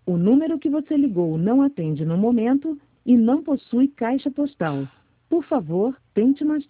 O número que você ligou não atende no momento e não possui caixa postal. Por favor, tente mais